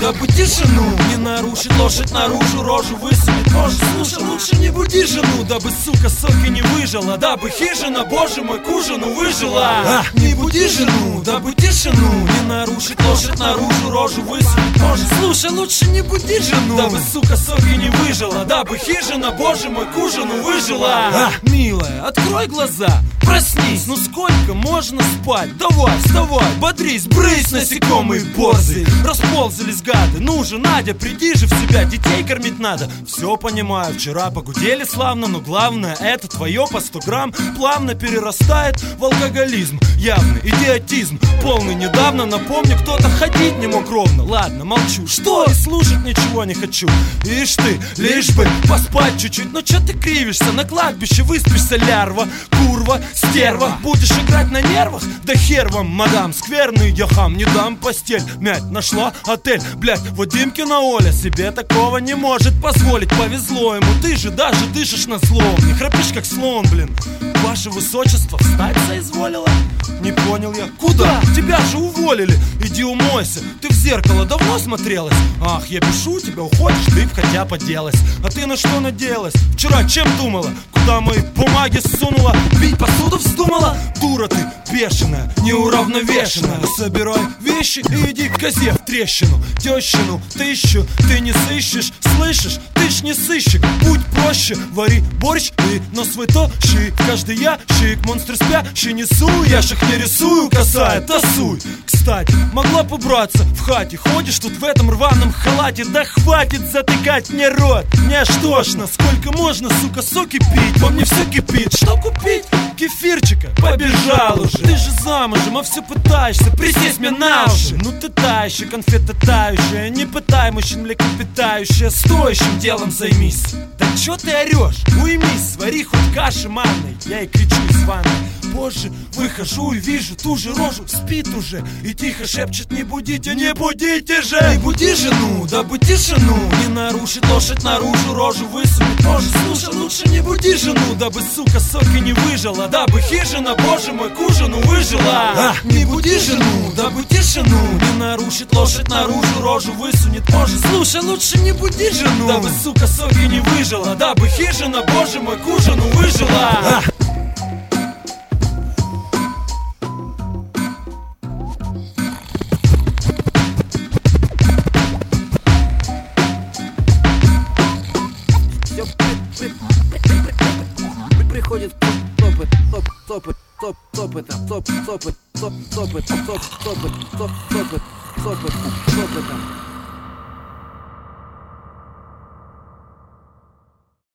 дабы тишину не нарушить. Лошадь наружу рожу высунет, может, слушай, лучше не буди жену, дабы, сука, соки не выжила, дабы хижина, боже мой, к ужину выжила. Не буди жену, дабы тишину не нарушить. Лошадь наружу рожу высунет, может, слушай, лучше не буди жену, дабы, сука, соки не выжила, дабы хижина, боже мой, к ужину выжила. Милая, открой глаза, проснись, ну сколько можно спать? Давай, вставай, бодрись, брысь, насекомые борзые. Расползались гады, ну же, Надя, приди же в себя, детей кормить надо. Все понимаю, вчера погудели славно, но главное, это твое по 100 грамм плавно перерастает в алкоголизм. Явный идиотизм, полный недавно, напомню, кто-то ходить не мог ровно. Ладно, молчу, что? И слушать ничего не хочу. Ишь ты, лишь бы поспать чуть-чуть. Ну чё ты кривишься, на кладбище выспишься, лярва, курва, стерва. Будешь играть на нервах? Да хер вам, мадам, скверный я хам, не дам постель мять, нашла отель. Блять, вот Димкина Оля себе такого не может позволить. Повезло ему, ты же даже дышишь на злом, не храпишь как слон, блин. Ваше высочество встать соизволило? Не понял я. Куда? Тебя же уволили. Иди умойся. Ты в зеркало давно смотрелась? Ах, я пишу, тебя уходишь, ты б хотя поделась. А ты на что надеялась? Вчера чем думала? Куда мои бумаги сунула? Бить посуду вздумала? Дура ты, бешеная, неуравновешенная. Собирай вещи и иди к козе в трещину. Тещину, тыщу, ты не сыщешь. Слышишь? Ты ж не сыщик. Будь проще, вари борщ и на свой тощий. Каждый ящик, монстры спящий несу. Я ж их не рисую, касая, тасуй. Кстати, могла побраться в хате. Ходишь тут в этом рваном халате. Да хватит затыкать мне рот. Мне аж тошно, сколько можно, сука, соки пить. Во мне все кипит, что купить? Кефирчика, побежал уже. Ты же замужем, а все пытаешься присесть мне на уши. Ну ты та еще конфета тающая. Не пытай мужчин млекопитающая. Стоящим делом займись. Да чё ты орешь? Уймись, свари хоть каши манной. Я и кричу из ванной. Позже выхожу и вижу ту же рожу. Спит уже и тихо шепчет: не будите, не будите же. Не буди жену, дабы тишину не нарушить. Лошадь наружу рожу высунет, может, слушай, лучше не буди жену, дабы, сука, соки не выжила, дабы хижина, боже мой, к ужину выжила. Не буди жену, дабы тишину не нарушить. Лошадь наружу рожу высунет, может, слушай, лучше не буди жену, дабы, сука, соки не выжила, дабы хижина, боже мой, к ужину выжила. Приходит опыт, опыт, опытом.